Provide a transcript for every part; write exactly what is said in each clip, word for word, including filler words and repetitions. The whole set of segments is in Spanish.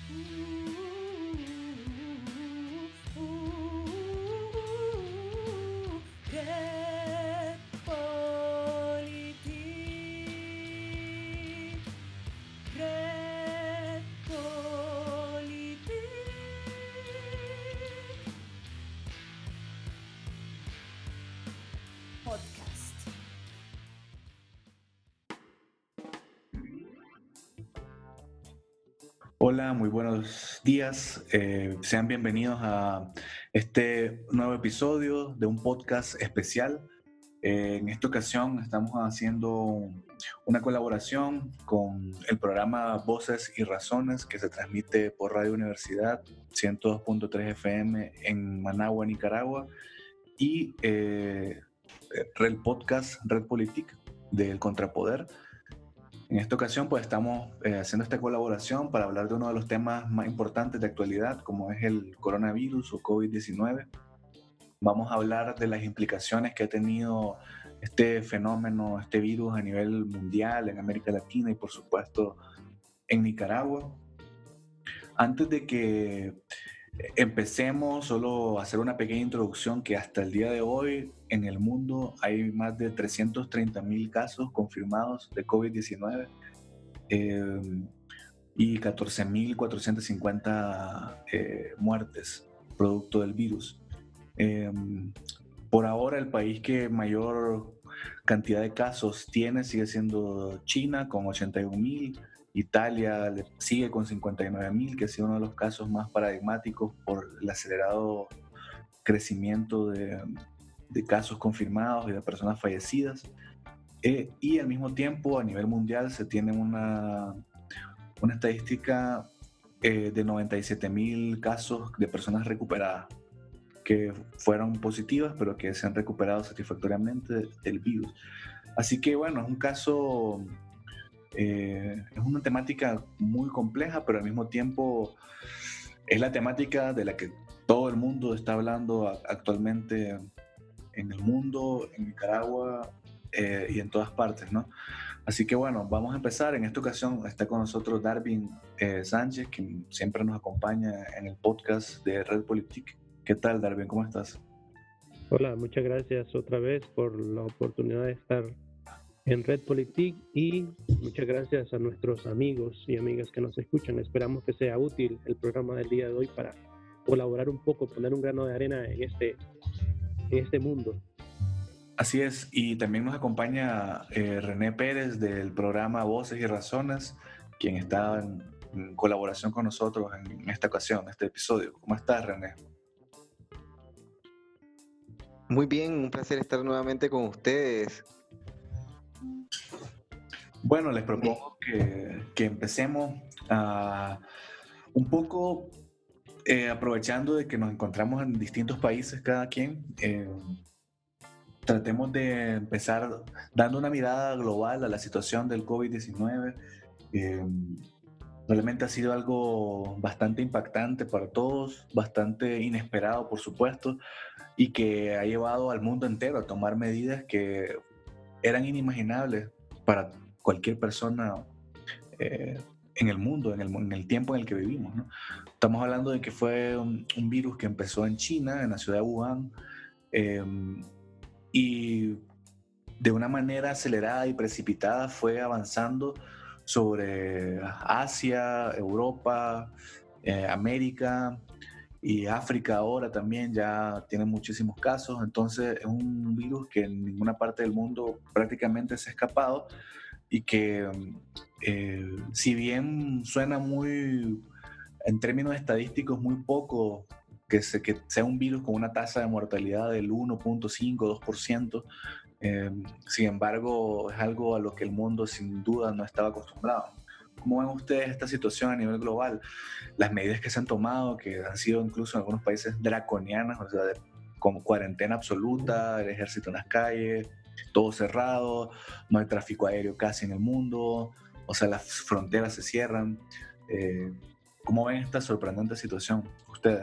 Red Politik, Red Politik. Podcast. Hola, muy buenos días. Eh, sean bienvenidos a este nuevo episodio de un podcast especial. Eh, en esta ocasión estamos haciendo una colaboración con el programa Voces y Razones que se transmite por Radio Universidad ciento dos punto tres F M en Managua, Nicaragua, y eh, el podcast Red Politik del Contrapoder. En esta ocasión pues estamos eh, haciendo esta colaboración para hablar de uno de los temas más importantes de actualidad, como es el coronavirus o COVID diecinueve. Vamos a hablar de las implicaciones que ha tenido este fenómeno, este virus a nivel mundial, en América Latina y por supuesto en Nicaragua. Antes de que empecemos, solo hacer una pequeña introducción que hasta el día de hoy en el mundo hay más de trescientos treinta mil casos confirmados de COVID diecinueve eh, y catorce mil cuatrocientas cincuenta eh, muertes producto del virus. Eh, por ahora el país que mayor cantidad de casos tiene sigue siendo China con ochenta y un mil. Italia sigue con cincuenta y nueve mil, que ha sido uno de los casos más paradigmáticos por el acelerado crecimiento de, de casos confirmados y de personas fallecidas. Eh, y al mismo tiempo, a nivel mundial, se tiene una, una estadística eh, de noventa y siete mil casos de personas recuperadas, que fueron positivas, pero que se han recuperado satisfactoriamente del virus. Así que, bueno, es un caso... Eh, es una temática muy compleja, pero al mismo tiempo es la temática de la que todo el mundo está hablando a, actualmente en el mundo, en Nicaragua eh, y en todas partes, ¿no? Así que bueno, vamos a empezar. En esta ocasión está con nosotros Darwin eh, Sánchez, quien siempre nos acompaña en el podcast de Red Politik. ¿Qué tal, Darwin? ¿Cómo estás? Hola, muchas gracias otra vez por la oportunidad de estar en Red Politik y muchas gracias a nuestros amigos y amigas que nos escuchan. Esperamos que sea útil el programa del día de hoy para colaborar un poco, poner un grano de arena en este, en este mundo. Así es, y también nos acompaña eh, René Pérez del programa Voces y Razones, quien está en, en colaboración con nosotros en esta ocasión, en este episodio. ¿Cómo estás, René? Muy bien, un placer estar nuevamente con ustedes. Bueno, les propongo que, que empecemos a un poco eh, aprovechando de que nos encontramos en distintos países cada quien. Eh, tratemos de empezar dando una mirada global a la situación del COVID diecinueve. Eh, realmente ha sido algo bastante impactante para todos, bastante inesperado, por supuesto, y que ha llevado al mundo entero a tomar medidas que eran inimaginables para cualquier persona eh, en el mundo, en el, en el tiempo en el que vivimos, ¿no? Estamos hablando de que fue un, un virus que empezó en China, en la ciudad de Wuhan, eh, y de una manera acelerada y precipitada fue avanzando sobre Asia, Europa, eh, América y África ahora también ya tiene muchísimos casos. Entonces es un virus que en ninguna parte del mundo prácticamente se ha escapado y que eh, si bien suena muy, en términos estadísticos, muy poco que, se, que sea un virus con una tasa de mortalidad del uno punto cinco, dos por ciento, Eh, sin embargo, es algo a lo que el mundo sin duda no estaba acostumbrado. ¿Cómo ven ustedes esta situación a nivel global? Las medidas que se han tomado, que han sido incluso en algunos países draconianas, o sea, de, como cuarentena absoluta, el ejército en las calles, todo cerrado, no hay tráfico aéreo casi en el mundo, o sea, las fronteras se cierran. Eh, ¿Cómo ven esta sorprendente situación ustedes?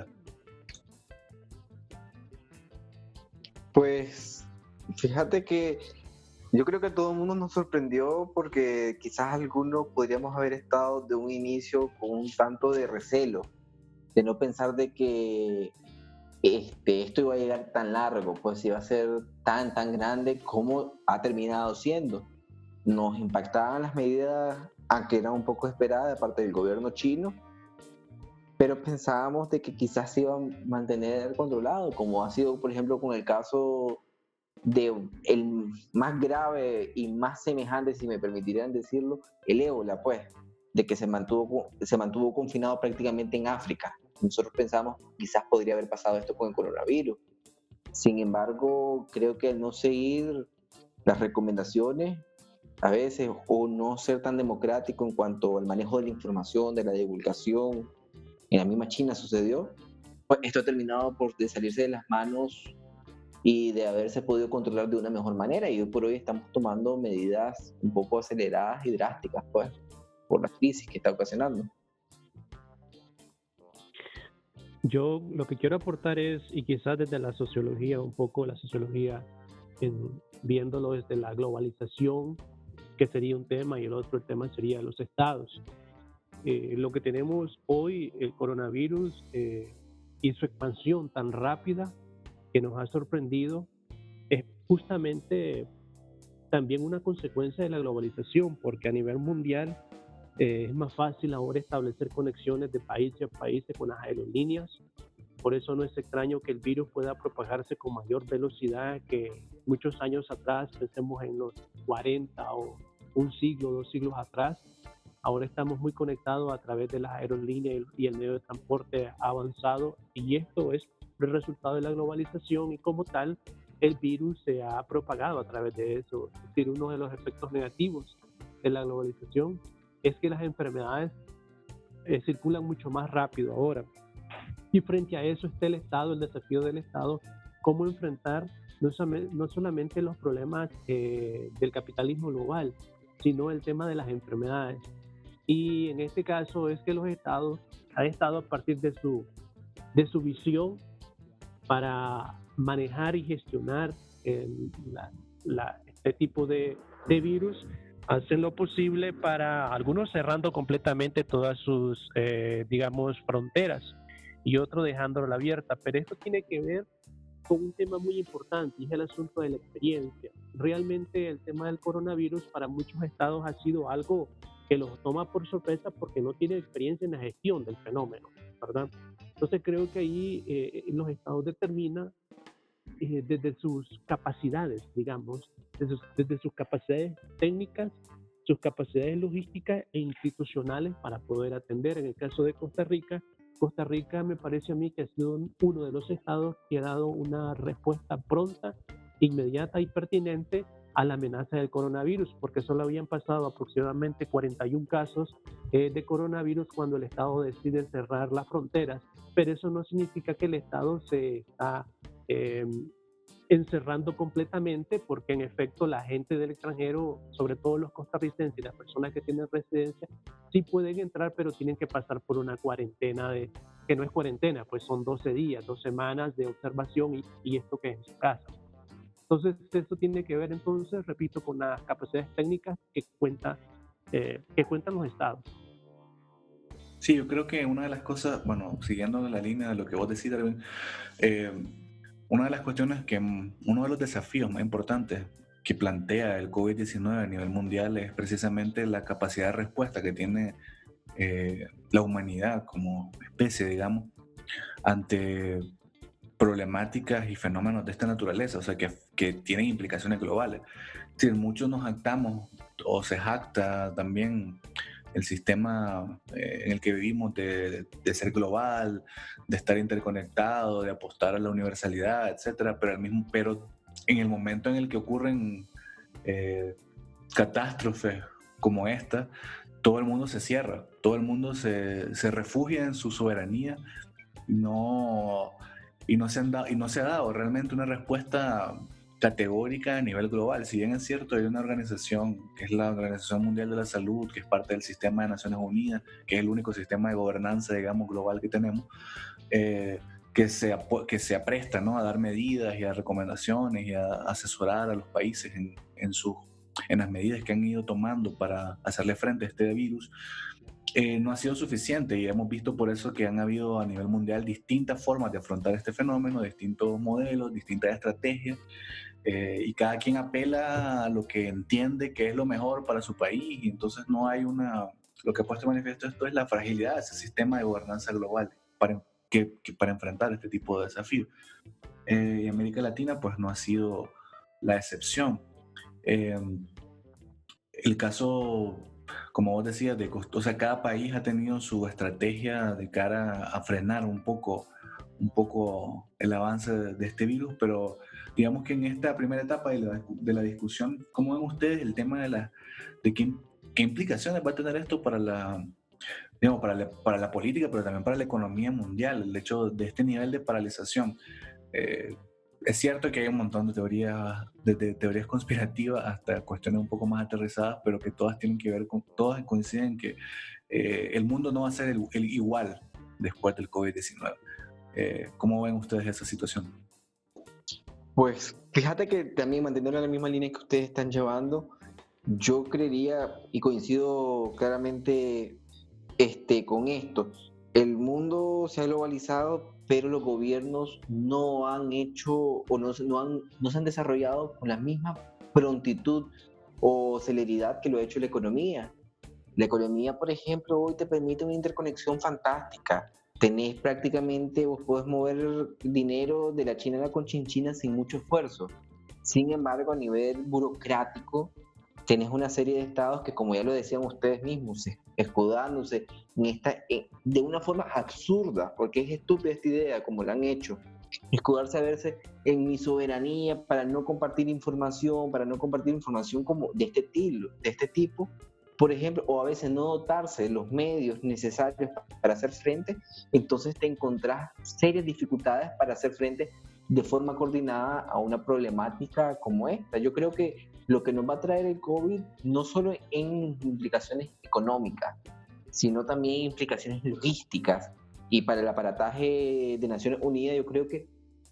Pues fíjate que Yo creo que todo el mundo nos sorprendió porque quizás algunos podríamos haber estado de un inicio con un tanto de recelo, de no pensar de que este, esto iba a llegar tan largo, pues iba a ser tan, tan grande como ha terminado siendo. Nos impactaban las medidas, aunque eran un poco esperadas de parte del gobierno chino, pero pensábamos de que quizás se iban a mantener controlado, como ha sido, por ejemplo, con el caso de el más grave y más semejante, si me permitirían decirlo, el ébola, pues, de que se mantuvo, se mantuvo confinado prácticamente en África. Nosotros pensamos quizás podría haber pasado esto con el coronavirus. Sin embargo, creo que al no seguir las recomendaciones, a veces, o no ser tan democrático en cuanto al manejo de la información, de la divulgación, en la misma China sucedió, pues esto ha terminado por de salirse de las manos y de haberse podido controlar de una mejor manera, y hoy por hoy estamos tomando medidas un poco aceleradas y drásticas, pues, por la crisis que está ocasionando. Yo lo que quiero aportar es, y quizás desde la sociología, un poco la sociología, en, viéndolo desde la globalización, que sería un tema, y el otro el tema sería los estados. Eh, lo que tenemos hoy, el coronavirus, eh, y su expansión tan rápida que nos ha sorprendido, es justamente también una consecuencia de la globalización, porque a nivel mundial eh, es más fácil ahora establecer conexiones de país a país con las aerolíneas. Por eso no es extraño que el virus pueda propagarse con mayor velocidad que muchos años atrás, pensemos en los cuarenta o un siglo, dos siglos atrás. Ahora estamos muy conectados a través de las aerolíneas y el medio de transporte ha avanzado, y esto es el resultado de la globalización, y como tal el virus se ha propagado a través de eso. Es decir, uno de los efectos negativos de la globalización es que las enfermedades eh, circulan mucho más rápido ahora, y frente a eso está el Estado, el desafío del Estado, cómo enfrentar no, no solamente los problemas eh, del capitalismo global, sino el tema de las enfermedades. Y en este caso es que los estados han estado, a partir de su, de su visión para manejar y gestionar el, la, la, este tipo de, de virus, hacen lo posible para, algunos cerrando completamente todas sus, eh, digamos, fronteras, y otros dejándola abierta. Pero esto tiene que ver con un tema muy importante, y es el asunto de la experiencia. Realmente el tema del coronavirus para muchos estados ha sido algo que los toma por sorpresa porque no tienen experiencia en la gestión del fenómeno, ¿verdad? Entonces creo que ahí eh, los estados determinan eh, desde sus capacidades, digamos, desde sus, desde sus capacidades técnicas, sus capacidades logísticas e institucionales para poder atender. En el caso de Costa Rica, Costa Rica me parece a mí que ha sido uno de los estados que ha dado una respuesta pronta, inmediata y pertinente a la amenaza del coronavirus, porque solo habían pasado aproximadamente cuarenta y un casos eh, de coronavirus cuando el Estado decide cerrar las fronteras, pero eso no significa que el Estado se está eh, encerrando completamente, porque en efecto la gente del extranjero, sobre todo los costarricenses y las personas que tienen residencia, sí pueden entrar, pero tienen que pasar por una cuarentena de, que no es cuarentena, pues son doce días, dos semanas de observación, y, y esto que es en su casa. Entonces, esto tiene que ver, entonces, repito, con las capacidades técnicas que, cuenta, eh, que cuentan los estados. Sí, yo creo que una de las cosas, bueno, siguiendo la línea de lo que vos decís, Darwin, eh, una de las cuestiones que, uno de los desafíos más importantes que plantea el COVID diecinueve a nivel mundial es precisamente la capacidad de respuesta que tiene eh, la humanidad como especie, digamos, ante problemáticas y fenómenos de esta naturaleza, o sea, que, que tienen implicaciones globales. Es decir, muchos nos jactamos, o se jacta también el sistema eh, en el que vivimos de, de ser global, de estar interconectado, de apostar a la universalidad, etcétera, pero, al mismo, pero en el momento en el que ocurren eh, catástrofes como esta, todo el mundo se cierra, todo el mundo se, se refugia en su soberanía, no... Y no, se han dado, y no se ha dado realmente una respuesta categórica a nivel global. Si bien es cierto, hay una organización que es la Organización Mundial de la Salud, que es parte del sistema de Naciones Unidas, que es el único sistema de gobernanza, digamos, global que tenemos, eh, que, se, que se apresta, ¿no?, a dar medidas y a recomendaciones y a asesorar a los países en, en sus en las medidas que han ido tomando para hacerle frente a este virus, eh, no ha sido suficiente, y hemos visto por eso que han habido a nivel mundial distintas formas de afrontar este fenómeno, distintos modelos, distintas estrategias, eh, y cada quien apela a lo que entiende que es lo mejor para su país, y entonces no hay una... Lo que ha puesto de manifiesto esto es la fragilidad de ese sistema de gobernanza global para, que, que para enfrentar este tipo de desafíos. Eh, y América Latina pues no ha sido la excepción. Eh, el caso, como vos decías, de costo, o sea, cada país ha tenido su estrategia de cara a frenar un poco, un poco el avance de, de este virus, pero digamos que en esta primera etapa de la, de la discusión, ¿cómo ven ustedes el tema de, la, de qué, qué implicaciones va a tener esto para la, digamos, para la, para la política, pero también para la economía mundial, el hecho de este nivel de paralización? Eh, es cierto que hay un montón de teorías, desde teorías conspirativas hasta cuestiones un poco más aterrizadas, pero que todas tienen que ver con, todas coinciden en que eh, el mundo no va a ser el, el igual después del COVID diecinueve. Eh, ¿Cómo ven ustedes esa situación? Pues fíjate que también manteniendo la misma línea que ustedes están llevando, yo creería y coincido claramente este, con esto. El mundo se ha globalizado, pero los gobiernos no han hecho o no, no, han, no se han desarrollado con la misma prontitud o celeridad que lo ha hecho la economía. La economía, por ejemplo, hoy te permite una interconexión fantástica. Tenés prácticamente, vos podés mover dinero de la China a la Conchinchina sin mucho esfuerzo. Sin embargo, a nivel burocrático, tenés una serie de estados que, como ya lo decían ustedes mismos, escudándose en esta, en, de una forma absurda, porque es estúpida esta idea, como la han hecho, escudarse a verse en mi soberanía para no compartir información, para no compartir información como de este, tilo, de este tipo, por ejemplo, o a veces no dotarse de los medios necesarios para hacer frente, entonces te encontrás serias dificultades para hacer frente de forma coordinada a una problemática como esta. Yo creo que lo que nos va a traer el COVID, no solo en implicaciones económicas, sino también implicaciones logísticas, y para el aparataje de Naciones Unidas yo creo que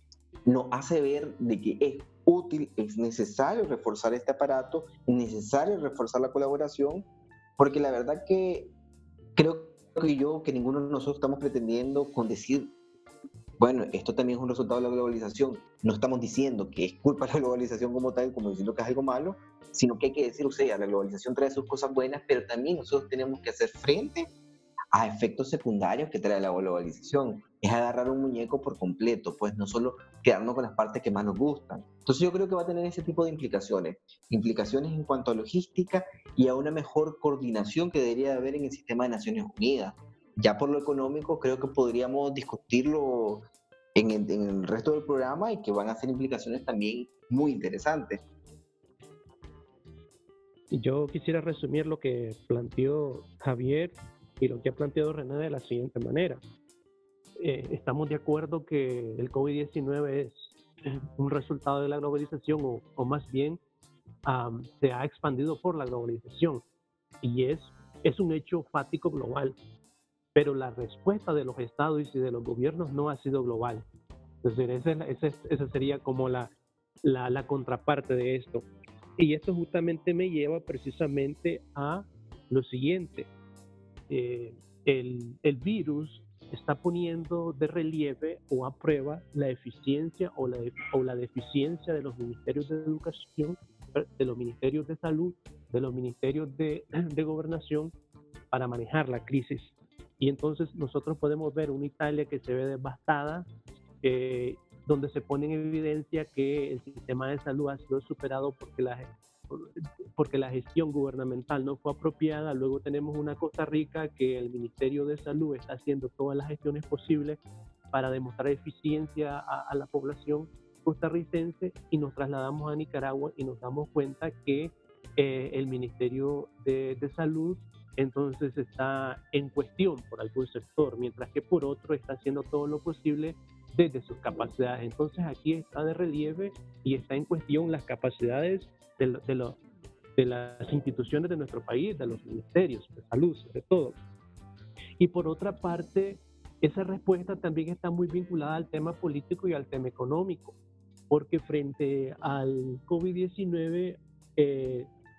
nos hace ver de que es útil, es necesario reforzar este aparato, es necesario reforzar la colaboración, porque la verdad que creo que yo, que ninguno de nosotros estamos pretendiendo con decir, bueno, esto también es un resultado de la globalización. No estamos diciendo que es culpa de la globalización como tal, como diciendo que es algo malo, sino que hay que decir, o sea, la globalización trae sus cosas buenas, pero también nosotros tenemos que hacer frente a efectos secundarios que trae la globalización. Es agarrar un muñeco por completo, pues no solo quedarnos con las partes que más nos gustan. Entonces yo creo que va a tener ese tipo de implicaciones, implicaciones en cuanto a logística y a una mejor coordinación que debería haber en el sistema de Naciones Unidas. Ya por lo económico creo que podríamos discutirlo en el, en el resto del programa, y que van a ser implicaciones también muy interesantes. Yo quisiera resumir lo que planteó Javier y lo que ha planteado René de la siguiente manera. Eh, estamos de acuerdo que el COVID diecinueve es un resultado de la globalización, o, o más bien um, se ha expandido por la globalización, y es, es un hecho fático global, pero la respuesta de los estados y de los gobiernos no ha sido global. Entonces esa, esa, esa sería como la, la, la contraparte de esto. Y esto justamente me lleva precisamente a lo siguiente. Eh, el, el virus está poniendo de relieve o a prueba la eficiencia o la, o la deficiencia de los ministerios de educación, de los ministerios de salud, de los ministerios de, de gobernación para manejar la crisis. Y entonces nosotros podemos ver una Italia que se ve devastada, eh, donde se pone en evidencia que el sistema de salud ha sido superado porque la, porque la gestión gubernamental no fue apropiada. Luego tenemos una Costa Rica que el Ministerio de Salud está haciendo todas las gestiones posibles para demostrar eficiencia a, a la población costarricense, y nos trasladamos a Nicaragua y nos damos cuenta que eh, el Ministerio de, de Salud entonces está en cuestión por algún sector, mientras que por otro está haciendo todo lo posible desde sus capacidades. Entonces aquí está de relieve y está en cuestión las capacidades de, lo, de, lo, de las instituciones de nuestro país, de los ministerios de salud sobre todo. Y por otra parte, esa respuesta también está muy vinculada al tema político y al tema económico, porque frente al COVID diecinueve, eh,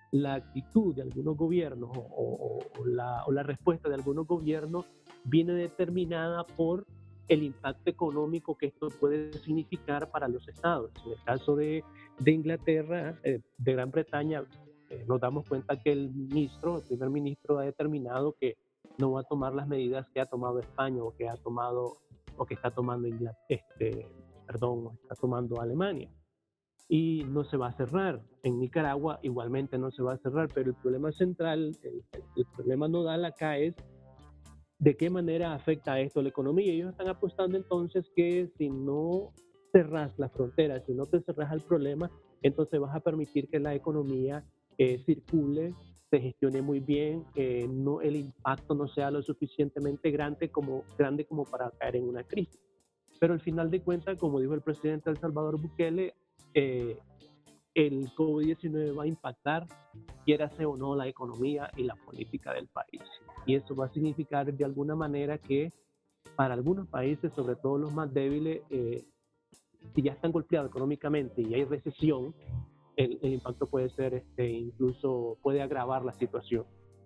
la actitud de algunos gobiernos o, o, o, la, o la respuesta de algunos gobiernos viene determinada por el impacto económico que esto puede significar para los estados. En el caso de, de Inglaterra, eh, de Gran Bretaña, eh, nos damos cuenta que el ministro, el primer ministro ha determinado que no va a tomar las medidas que ha tomado España o que ha tomado o que está tomando Inglaterra, este, perdón, está tomando Alemania. Y no se va a cerrar. En Nicaragua igualmente no se va a cerrar, pero el problema central, el, el problema nodal acá es de qué manera afecta esto a la economía. Ellos están apostando entonces que si no cerras la frontera, si no te cerras al problema, entonces vas a permitir que la economía eh, circule, se gestione muy bien, que no, el impacto no sea lo suficientemente grande como, grande como para caer en una crisis. Pero al final de cuentas, como dijo el presidente de El Salvador, Bukele, eh, el COVID diecinueve va a impactar, quiérase o no, la economía y la política del país. Y eso va a significar de alguna manera que para algunos países, sobre todo los más débiles, eh, si ya están golpeados económicamente y hay recesión, el, el impacto puede ser, este, incluso puede agravar la situación.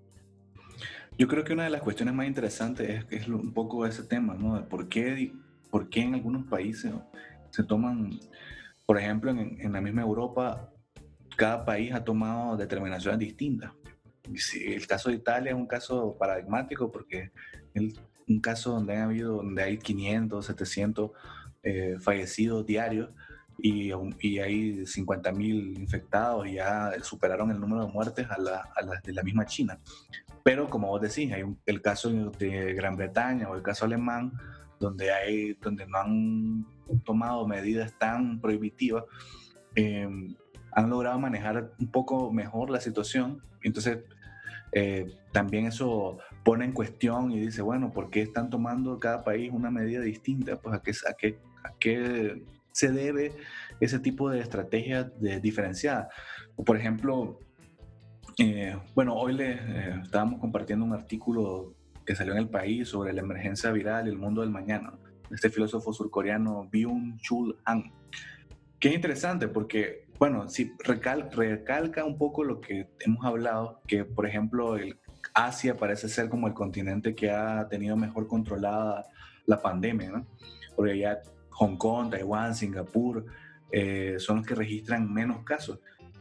Yo creo que una de las cuestiones más interesantes es, es un poco ese tema, ¿no? De por qué, por qué en algunos países se toman, por ejemplo, en, en la misma Europa, cada país ha tomado determinaciones distintas. El caso de Italia es un caso paradigmático porque es un caso donde, ha habido, donde hay quinientos, setecientos eh, fallecidos diarios y, y hay cincuenta mil infectados y ya superaron el número de muertes a las a la de la misma China. Pero como vos decís, hay un, el caso de Gran Bretaña o el caso alemán donde, hay, donde no han tomado medidas tan prohibitivas, eh, han logrado manejar un poco mejor la situación. Entonces, eh, también eso pone en cuestión y dice, bueno, ¿por qué están tomando cada país una medida distinta? Pues a qué, a qué, a qué se debe ese tipo de estrategia de diferenciada. Por ejemplo, eh, bueno, hoy les eh, estábamos compartiendo un artículo que salió en El País sobre la emergencia viral y el mundo del mañana, este filósofo surcoreano Byung-Chul Han, que es interesante porque, bueno, sí, recal, recalca un poco lo que hemos hablado, que por ejemplo el Asia parece ser como el continente que ha tenido mejor controlada la pandemia, ¿no? Porque ya Hong Kong, Taiwán, Singapur eh, son los que registran menos casos.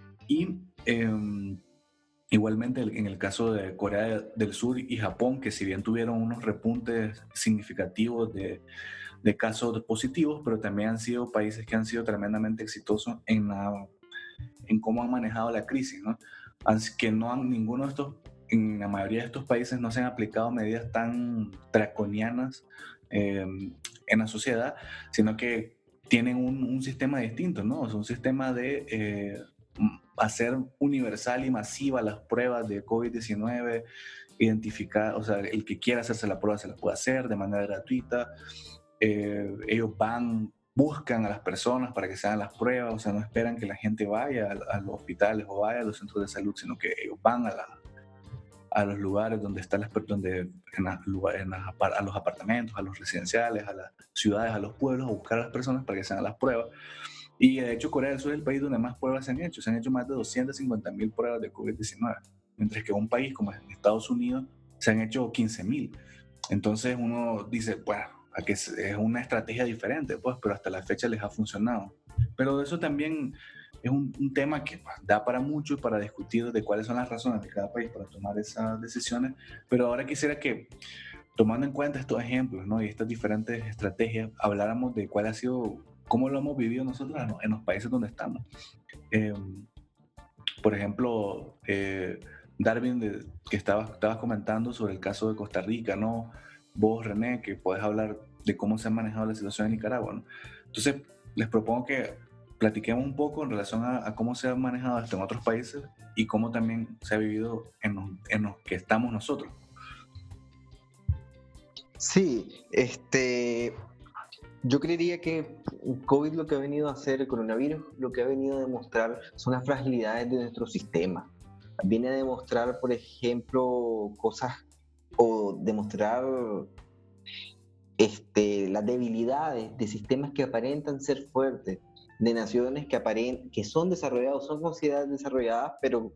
Y eh, igualmente en el caso de Corea del Sur y Japón, que si bien tuvieron unos repuntes significativos de, de casos positivos, pero también han sido países que han sido tremendamente exitosos en, la, en cómo han manejado la crisis, ¿no? Así que no han, ninguno de estos, en la mayoría de estos países no se han aplicado medidas tan draconianas eh, en la sociedad, sino que tienen un, un sistema distinto, ¿no? Es un sistema de eh, hacer universal y masiva las pruebas de COVID diecinueve, identificar, o sea, el que quiera hacerse la prueba se la puede hacer de manera gratuita. Eh, ellos van, buscan a las personas para que se hagan las pruebas, o sea, no esperan que la gente vaya a, a los hospitales o vaya a los centros de salud, sino que ellos van a, la, a los lugares donde están las donde en, las, en las, a los apartamentos, a los residenciales, a las ciudades, a los pueblos, a buscar a las personas para que se hagan las pruebas. Y de hecho Corea del Sur es el país donde más pruebas se han hecho. Se han hecho más de doscientas cincuenta mil pruebas de COVID diecinueve, mientras que un país como Estados Unidos se han hecho quince mil. Entonces uno dice, bueno, que es una estrategia diferente, pues, pero hasta la fecha les ha funcionado. Pero eso también es un, un tema que pues, da para mucho para discutir de cuáles son las razones de cada país para tomar esas decisiones. Pero ahora quisiera que, tomando en cuenta estos ejemplos, ¿no? Y estas diferentes estrategias, habláramos de cuál ha sido, cómo lo hemos vivido nosotros en los países donde estamos. Eh, por ejemplo, eh, Darwin, de, que estabas, estabas comentando sobre el caso de Costa Rica, ¿no? Vos, René, que podés hablar de cómo se ha manejado la situación en Nicaragua, ¿no? Entonces, les propongo que platiquemos un poco en relación a, a cómo se ha manejado esto en otros países y cómo también se ha vivido en los, en los que estamos nosotros. Sí, este, yo creería que el COVID lo que ha venido a hacer, el coronavirus, lo que ha venido a demostrar son las fragilidades de nuestro sistema. Viene a demostrar, por ejemplo, cosas o demostrar este, las debilidades de sistemas que aparentan ser fuertes, de naciones que, aparen, que son desarrollados, son consideradas desarrolladas, pero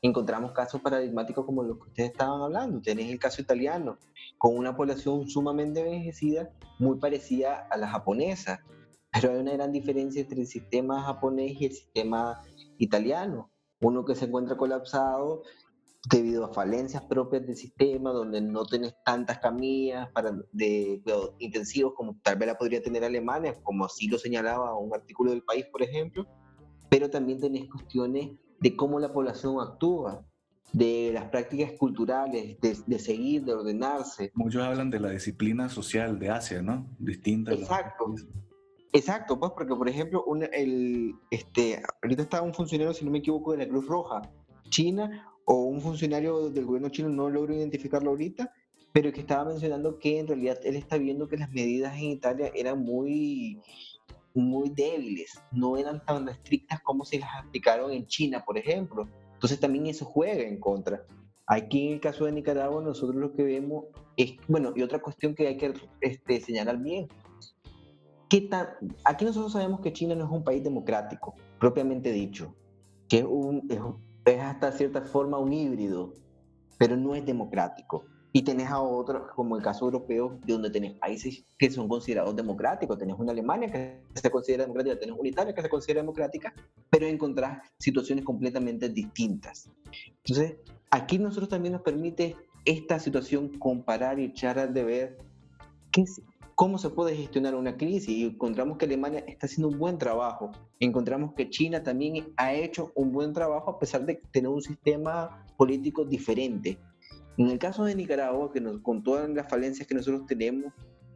encontramos casos paradigmáticos como los que ustedes estaban hablando. Tenés el caso italiano, con una población sumamente envejecida, muy parecida a la japonesa, pero hay una gran diferencia entre el sistema japonés y el sistema italiano. Uno que se encuentra colapsado debido a falencias propias del sistema, donde no tenés tantas camillas para, de cuidados intensivos como tal vez la podría tener Alemania, como así lo señalaba un artículo del País, por ejemplo, pero también tenés cuestiones de cómo la población actúa, de las prácticas culturales, de, de seguir, de ordenarse. Muchos hablan de la disciplina social de Asia, ¿no? Distinta a la... Exacto. Exacto, pues porque por ejemplo, un, el, este, ahorita está un funcionario, si no me equivoco, de la Cruz Roja China, o un funcionario del gobierno chino, no logro identificarlo ahorita, pero que estaba mencionando que en realidad él está viendo que las medidas en Italia eran muy, muy débiles, no eran tan estrictas como se las aplicaron en China, por ejemplo. Entonces también eso juega en contra. Aquí en el caso de Nicaragua nosotros lo que vemos es, bueno, y otra cuestión que hay que este, señalar bien, ¿qué tan, aquí nosotros sabemos que China no es un país democrático, propiamente dicho, que es, un, es, es hasta cierta forma un híbrido, pero no es democrático. Y tenés a otros, como el caso europeo, donde tenés países que son considerados democráticos. Tenés una Alemania que se considera democrática, tenés una Italia que se considera democrática, pero encontrás situaciones completamente distintas. Entonces, aquí nosotros también nos permite esta situación comparar y echar de ver qué, cómo se puede gestionar una crisis. Y encontramos que Alemania está haciendo un buen trabajo. Encontramos que China también ha hecho un buen trabajo a pesar de tener un sistema político diferente. En el caso de Nicaragua, que nos, con todas las falencias que nosotros tenemos,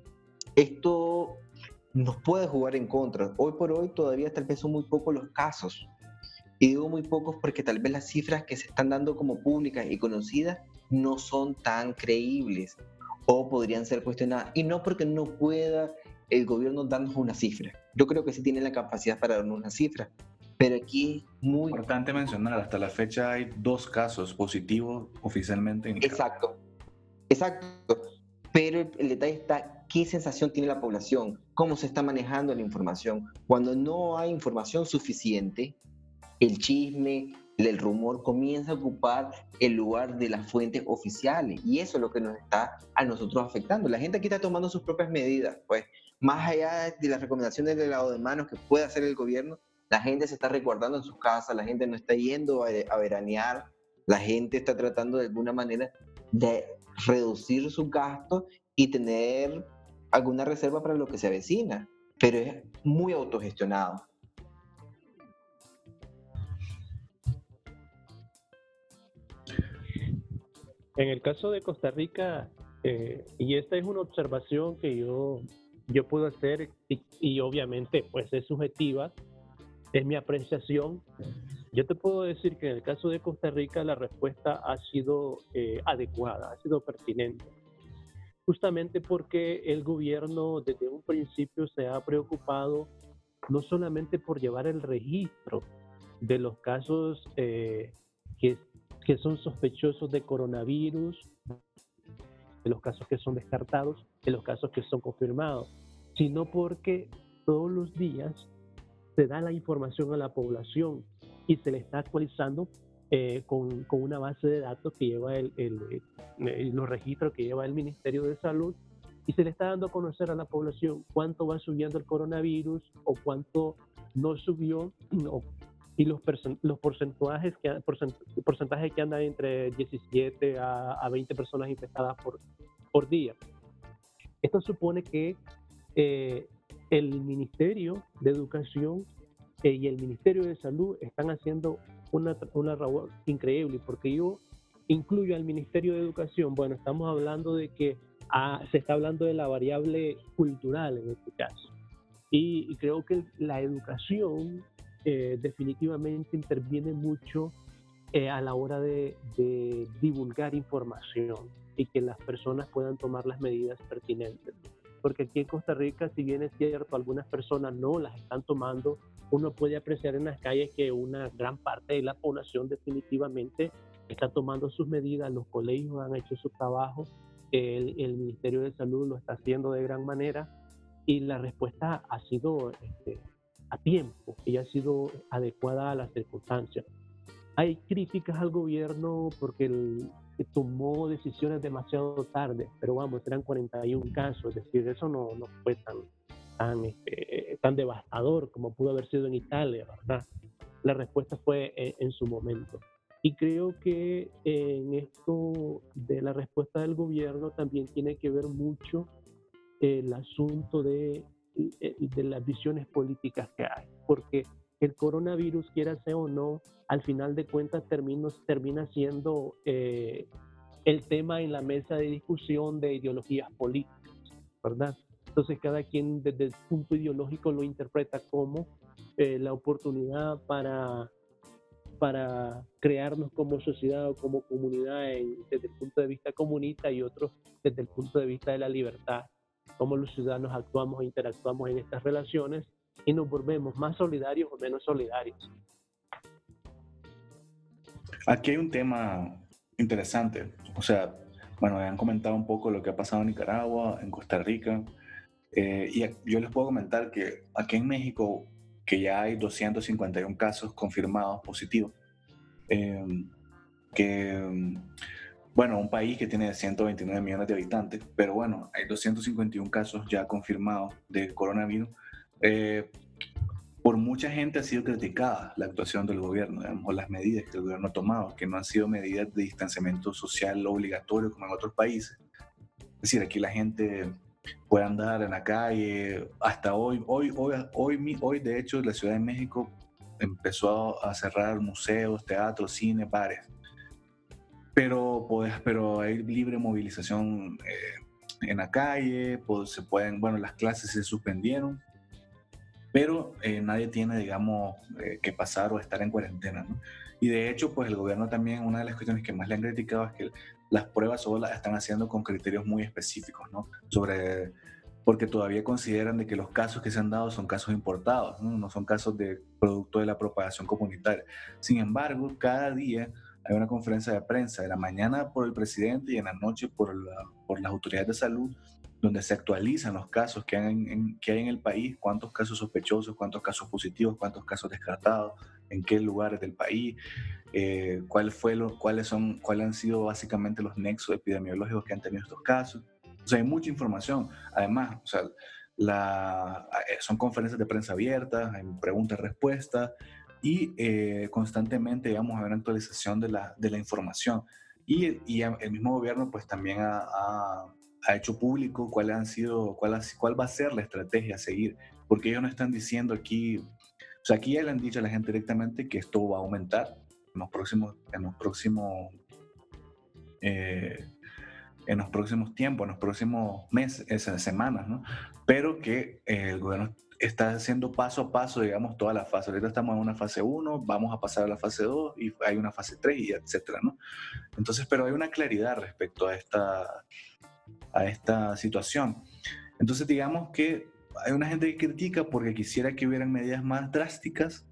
esto nos puede jugar en contra. Hoy por hoy todavía tal vez son muy pocos los casos. Y digo muy pocos porque tal vez las cifras que se están dando como públicas y conocidas no son tan creíbles o podrían ser cuestionadas. Y no porque no pueda el gobierno darnos una cifra. Yo creo que sí tiene la capacidad para darnos una cifra. Pero aquí es muy importante mencionar, hasta la fecha hay dos casos positivos oficialmente en Nicaragua. Exacto, exacto. Pero el, el detalle está, ¿qué sensación tiene la población? ¿Cómo se está manejando la información? Cuando no hay información suficiente, el chisme, el rumor comienza a ocupar el lugar de las fuentes oficiales. Y eso es lo que nos está a nosotros afectando. La gente aquí está tomando sus propias medidas. Pues, más allá de las recomendaciones del lavado de manos que puede hacer el gobierno, la gente se está resguardando en sus casas, la gente no está yendo a, a veranear, la gente está tratando de alguna manera de reducir sus gastos y tener alguna reserva para lo que se avecina, pero es muy autogestionado. En el caso de Costa Rica, eh, y esta es una observación que yo, yo puedo hacer y, y obviamente pues es subjetiva, es mi apreciación. Yo te puedo decir que en el caso de Costa Rica la respuesta ha sido eh, adecuada, ha sido pertinente, justamente porque el gobierno desde un principio se ha preocupado no solamente por llevar el registro de los casos eh, que, que son sospechosos de coronavirus, de los casos que son descartados, de los casos que son confirmados, sino porque todos los días se da la información a la población y se le está actualizando eh, con, con una base de datos que lleva el, el, el, los registros que lleva el Ministerio de Salud, y se le está dando a conocer a la población cuánto va subiendo el coronavirus o cuánto no subió, o, y los, percent, los porcentajes, que, porcent, porcentajes que andan entre diecisiete a, a veinte personas infectadas por, por día. Esto supone que eh, el Ministerio de Educación eh, y el Ministerio de Salud están haciendo una, una labor increíble, porque yo incluyo al Ministerio de Educación. Bueno, estamos hablando de que ah, se está hablando de la variable cultural en este caso, y, y creo que la educación eh, definitivamente interviene mucho eh, a la hora de, de divulgar información y que las personas puedan tomar las medidas pertinentes. Porque aquí en Costa Rica, si bien es cierto, algunas personas no las están tomando, uno puede apreciar en las calles que una gran parte de la población definitivamente está tomando sus medidas, los colegios han hecho su trabajo, el, el Ministerio de Salud lo está haciendo de gran manera y la respuesta ha sido este, a tiempo y ha sido adecuada a las circunstancias. hay críticas al gobierno porque el, que tomó decisiones demasiado tarde, pero vamos, eran cuarenta y un casos, es decir, eso no, no fue tan, tan, este, tan devastador como pudo haber sido en Italia, ¿verdad? La respuesta fue en, en su momento. Y creo que en esto de la respuesta del gobierno también tiene que ver mucho el asunto de, de las visiones políticas que hay, porque el coronavirus, quiera sea o no, al final de cuentas termina, termina siendo eh, el tema en la mesa de discusión de ideologías políticas, ¿verdad? Entonces cada quien desde el punto ideológico lo interpreta como eh, la oportunidad para, para crearnos como sociedad o como comunidad en, desde el punto de vista comunista, y otros desde el punto de vista de la libertad, cómo los ciudadanos actuamos e interactuamos en estas relaciones y nos volvemos más solidarios o menos solidarios. Aquí hay un tema interesante. O sea, bueno, han comentado un poco lo que ha pasado en Nicaragua, en Costa Rica, eh, y yo les puedo comentar que aquí en México, que ya hay doscientos cincuenta y uno casos confirmados positivos, eh, que, bueno, un país que tiene ciento veintinueve millones de habitantes, pero bueno, hay doscientos cincuenta y uno casos ya confirmados de coronavirus. Eh, por mucha gente ha sido criticada la actuación del gobierno, digamos, o las medidas que el gobierno ha tomado, que no han sido medidas de distanciamiento social obligatorio como en otros países. Es decir, aquí la gente puede andar en la calle, hasta hoy, hoy, hoy, hoy, hoy de hecho, la Ciudad de México empezó a cerrar museos, teatros, cines, bares. Pero, pues, pero hay libre movilización eh, en la calle, pues, se pueden, bueno, las clases se suspendieron, pero eh, nadie tiene, digamos, eh, que pasar o estar en cuarentena, ¿no? Y de hecho, pues el gobierno también, una de las cuestiones que más le han criticado es que las pruebas solo las están haciendo con criterios muy específicos, ¿no? Sobre, porque todavía consideran de que los casos que se han dado son casos importados, ¿no? No son casos de producto de la propagación comunitaria. Sin embargo, cada día hay una conferencia de prensa, de la mañana por el presidente y en la noche por, la, por las autoridades de salud, donde se actualizan los casos que hay, en, que hay en el país, cuántos casos sospechosos, cuántos casos positivos, cuántos casos descartados, en qué lugares del país, eh, cuál fue lo, cuáles, son, cuáles han sido básicamente los nexos epidemiológicos que han tenido estos casos. O sea, hay mucha información. Además, o sea, la, son conferencias de prensa abiertas, hay preguntas y respuestas, y eh, constantemente, digamos, hay una actualización de la, de la información. Y, y el mismo gobierno pues también ha, ha, ha hecho público cuál, han sido, cuál, ha, cuál va a ser la estrategia a seguir, porque ellos no están diciendo aquí, o sea, aquí ya le han dicho a la gente directamente que esto va a aumentar en los próximos, en los próximos, eh, en los próximos tiempos, en los próximos meses, esas semanas, ¿no? Pero que eh, el gobierno está haciendo paso a paso, digamos, toda la fase. Ahorita estamos en una fase uno, vamos a pasar a la fase dos y hay una fase tres y etcétera, ¿no? Entonces, pero hay una claridad respecto a esta, a esta situación. Entonces, digamos que hay una gente que critica porque quisiera que hubieran medidas más drásticas,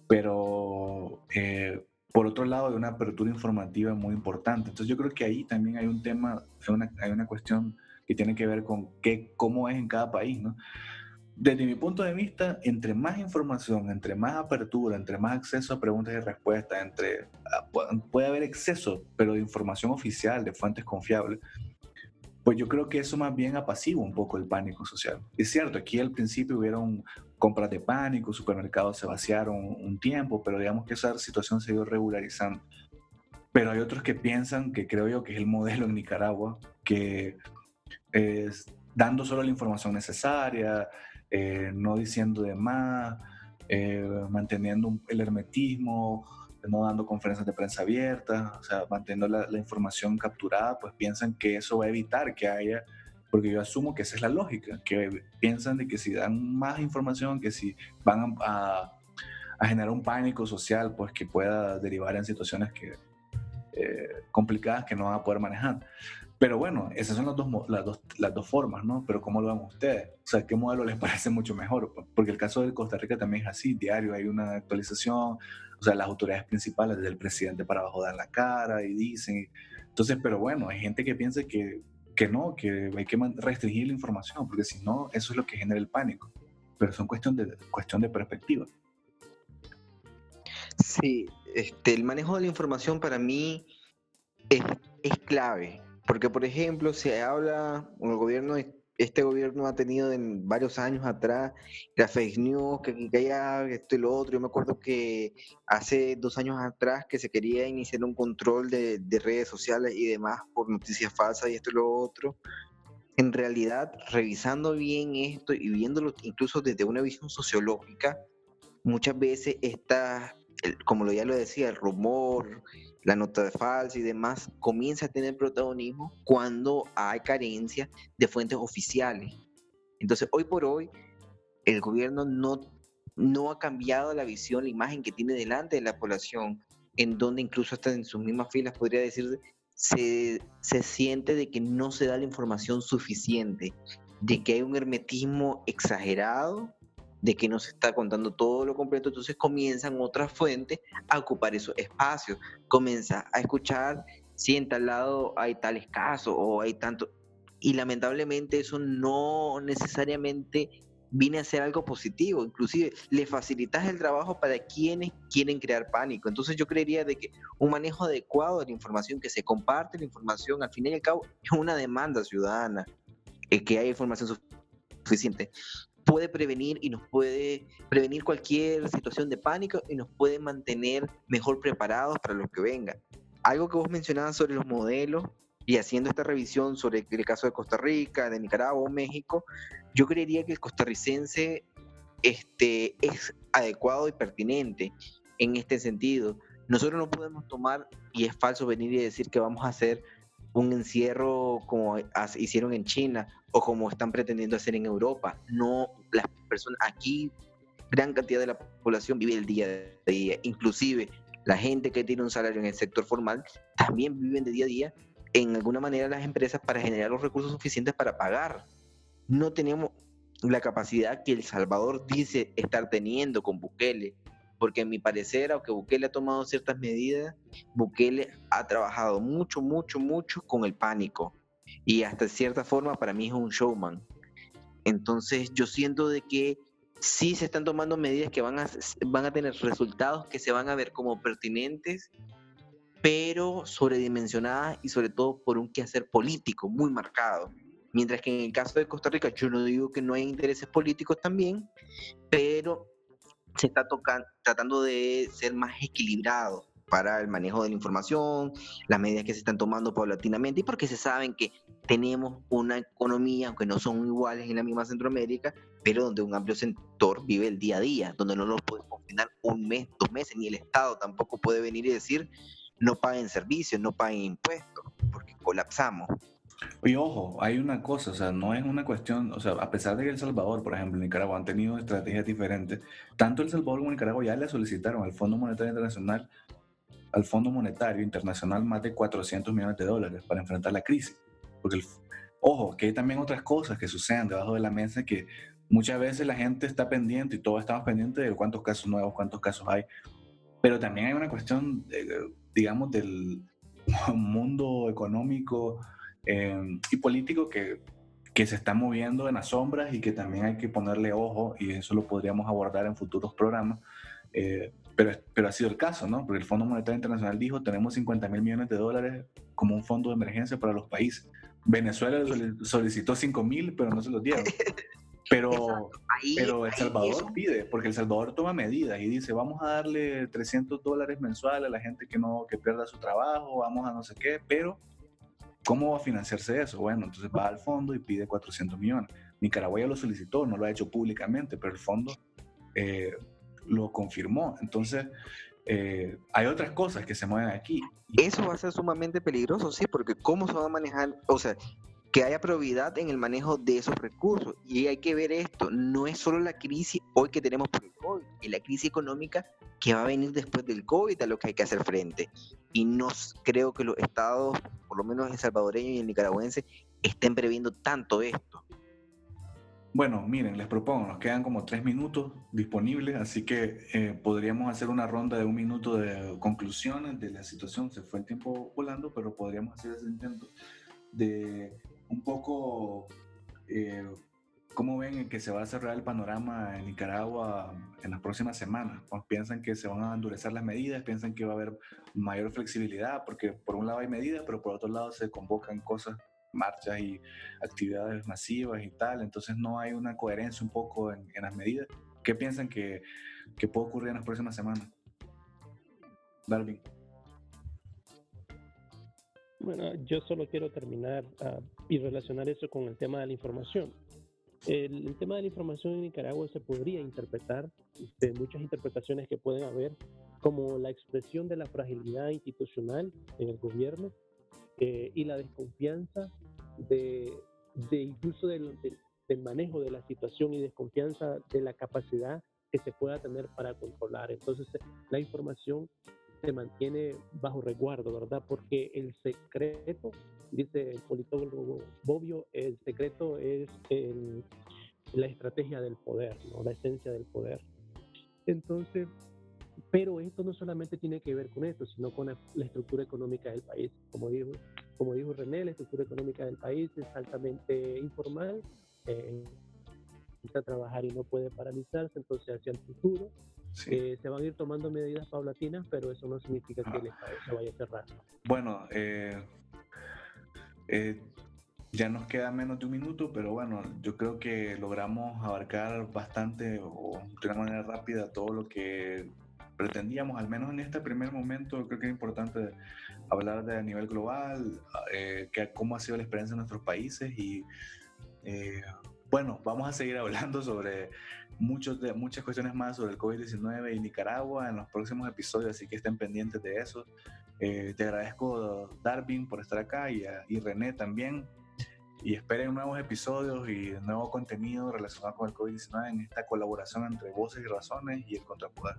pero eh, por otro lado hay una apertura informativa muy importante. Entonces, yo creo que ahí también hay un tema, hay una, hay una cuestión que tiene que ver con qué, cómo es en cada país, ¿no? Desde mi punto de vista, entre más información, entre más apertura, entre más acceso a preguntas y respuestas, entre, puede haber exceso, pero de información oficial, de fuentes confiables, pues yo creo que eso más bien apacigua un poco el pánico social. Es cierto, aquí al principio hubieron compras de pánico, supermercados se vaciaron un tiempo, pero digamos que esa situación se ha ido regularizando. Pero hay otros que piensan, que creo yo que es el modelo en Nicaragua, que es dando solo la información necesaria, Eh, no diciendo de más, eh, manteniendo un, el hermetismo, no dando conferencias de prensa abiertas, o sea, manteniendo la, la información capturada, pues piensan que eso va a evitar que haya, porque yo asumo que esa es la lógica, que piensan de que si dan más información, que si van a, a generar un pánico social, pues que pueda derivar en situaciones que, eh, complicadas que no van a poder manejar. Pero bueno, esas son las dos, las, dos, las dos formas, ¿no? Pero ¿cómo lo ven ustedes? O sea, ¿qué modelo les parece mucho mejor? Porque el caso de Costa Rica también es así, diario hay una actualización, o sea, las autoridades principales, desde el presidente para abajo, dan la cara y dicen. Entonces, pero bueno, hay gente que piensa que, que no, que hay que restringir la información, porque si no, eso es lo que genera el pánico. Pero son cuestión de, cuestión de perspectiva. Sí, este, el manejo de la información para mí es, es clave, porque por ejemplo, se habla, el gobierno, este gobierno ha tenido en varios años atrás las fake news, que, que haya esto y lo otro. Yo me acuerdo que hace dos años atrás que se quería iniciar un control de, de redes sociales y demás por noticias falsas y esto y lo otro. En realidad, revisando bien esto y viéndolo incluso desde una visión sociológica, muchas veces está, el- como lo ya lo decía, el rumor, la nota de falsa y demás, comienza a tener protagonismo cuando hay carencia de fuentes oficiales. Entonces, hoy por hoy, el gobierno no, no ha cambiado la visión, la imagen que tiene delante de la población, en donde incluso hasta en sus mismas filas podría decir, se, se siente de que no se da la información suficiente, de que hay un hermetismo exagerado, de que no se está contando todo lo completo. Entonces comienzan otras fuentes a ocupar esos espacios, comienza a escuchar si en tal lado hay tales casos o hay tanto, y lamentablemente eso no necesariamente viene a ser algo positivo, inclusive le facilitas el trabajo para quienes quieren crear pánico. Entonces yo creería de que un manejo adecuado de la información, que se comparte la información, al fin y al cabo es una demanda ciudadana, eh, que haya información suficiente, puede prevenir y nos puede prevenir cualquier situación de pánico y nos puede mantener mejor preparados para lo que venga. Algo que vos mencionabas sobre los modelos y haciendo esta revisión sobre el caso de Costa Rica, de Nicaragua o México, yo creería que el costarricense este, es adecuado y pertinente en este sentido. Nosotros no podemos tomar, y es falso venir y decir que vamos a hacer un encierro como hicieron en China o como están pretendiendo hacer en Europa. No, las personas aquí, gran cantidad de la población vive el día a día, inclusive la gente que tiene un salario en el sector formal también viven de día a día en alguna manera las empresas para generar los recursos suficientes para pagar. No tenemos la capacidad que El Salvador dice estar teniendo con Bukele, porque en mi parecer, aunque Bukele ha tomado ciertas medidas, Bukele ha trabajado mucho, mucho, mucho con el pánico y hasta cierta forma para mí es un showman. Entonces yo siento de que sí se están tomando medidas que van a, van a tener resultados que se van a ver como pertinentes, pero sobredimensionadas y sobre todo por un quehacer político muy marcado. Mientras que en el caso de Costa Rica, yo no digo que no hay intereses políticos también, pero se está tocando, tratando de ser más equilibrado para el manejo de la información, las medidas que se están tomando paulatinamente y porque se saben que tenemos una economía, aunque no son iguales en la misma Centroamérica, pero donde un amplio sector vive el día a día, donde no los puede confinar un mes, dos meses, ni el Estado tampoco puede venir y decir no paguen servicios, no paguen impuestos, porque colapsamos. Oye, ojo, hay una cosa, o sea, no es una cuestión, o sea, a pesar de que El Salvador, por ejemplo, y Nicaragua han tenido estrategias diferentes, tanto El Salvador como Nicaragua ya le solicitaron al Fondo Monetario Internacional, al Fondo Monetario Internacional más de cuatrocientos millones de dólares para enfrentar la crisis. Porque, el, ojo, que hay también otras cosas que suceden debajo de la mesa que muchas veces la gente está pendiente y todos estamos pendientes de cuántos casos nuevos, cuántos casos hay, pero también hay una cuestión, de, digamos, del mundo económico eh, y político que, que se está moviendo en las sombras y que también hay que ponerle ojo, y eso lo podríamos abordar en futuros programas, eh, pero, pero ha sido el caso, ¿no? Porque el Fondo Monetario Internacional dijo tenemos cincuenta mil millones de dólares como un fondo de emergencia para los países. Venezuela solicitó cinco mil, pero no se los dieron. Pero, ahí, pero El Salvador ahí pide, porque El Salvador toma medidas y dice, vamos a darle trescientos dólares mensuales a la gente que, no, que pierda su trabajo, vamos a no sé qué, pero ¿cómo va a financiarse eso? Bueno, entonces va al fondo y pide cuatrocientos millones. Nicaragua ya lo solicitó, no lo ha hecho públicamente, pero el fondo eh, lo confirmó. Entonces, eh, hay otras cosas que se mueven aquí. Eso va a ser sumamente peligroso, sí, porque ¿cómo se va a manejar? O sea, que haya probidad en el manejo de esos recursos. Y hay que ver esto, no es solo la crisis hoy que tenemos por el COVID, es la crisis económica que va a venir después del COVID a lo que hay que hacer frente. Y no creo que los estados, por lo menos el salvadoreño y el nicaragüense, estén previendo tanto esto. Bueno, miren, les propongo, nos quedan como tres minutos disponibles, así que eh, podríamos hacer una ronda de un minuto de conclusiones de la situación. Se fue el tiempo volando, pero podríamos hacer ese intento de un poco eh, ¿cómo ven que se va a cerrar el panorama en Nicaragua en las próximas semanas? Pues, ¿piensan que se van a endurecer las medidas? ¿Piensan que va a haber mayor flexibilidad? Porque por un lado hay medidas, pero por otro lado se convocan cosas, marchas y actividades masivas y tal. Entonces no hay una coherencia un poco en, en las medidas. ¿Qué piensan que, que puede ocurrir en las próximas semanas? Darwin. Bueno, yo solo quiero terminar uh, y relacionar eso con el tema de la información. El, el tema de la información en Nicaragua se podría interpretar, de muchas interpretaciones que pueden haber, como la expresión de la fragilidad institucional en el gobierno eh, y la desconfianza de, de incluso del, del, del manejo de la situación y desconfianza de la capacidad que se pueda tener para controlar. Entonces, la información se mantiene bajo resguardo, ¿verdad? Porque el secreto, dice el politólogo Bobbio, el secreto es el, la estrategia del poder, ¿no? La esencia del poder. Entonces, pero esto no solamente tiene que ver con esto, sino con la, la estructura económica del país. Como dijo, como dijo René, la estructura económica del país es altamente informal, eh, necesita trabajar y no puede paralizarse, entonces hacia el futuro sí. eh, se van a ir tomando medidas paulatinas, pero eso no significa que ah. el Estado se vaya a cerrar. Bueno, eh, eh, ya nos queda menos de un minuto, pero bueno, yo creo que logramos abarcar bastante o de una manera rápida todo lo que pretendíamos, al menos en este primer momento. Creo que es importante hablar de a nivel global, eh, que, cómo ha sido la experiencia en nuestros países y eh, bueno, vamos a seguir hablando sobre muchos de, muchas cuestiones más sobre el COVID diecinueve y Nicaragua en los próximos episodios, así que estén pendientes de eso. Eh, te agradezco, Darwin, por estar acá y, y René también. Y esperen nuevos episodios y nuevo contenido relacionado con el COVID diecinueve en esta colaboración entre Voces y Razones y el Contrapoder.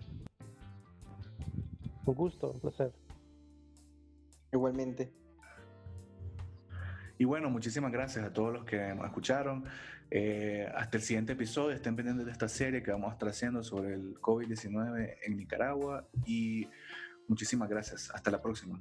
Un gusto, un placer. Igualmente. Y bueno, muchísimas gracias a todos los que nos escucharon. Eh, hasta el siguiente episodio. Estén pendientes de esta serie que vamos a estar haciendo sobre el COVID diecinueve en Nicaragua. Y muchísimas gracias. Hasta la próxima.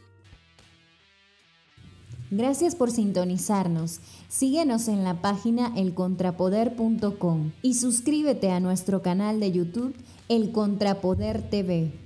Gracias por sintonizarnos. Síguenos en la página el contrapoder punto com y suscríbete a nuestro canal de YouTube El Contrapoder T V.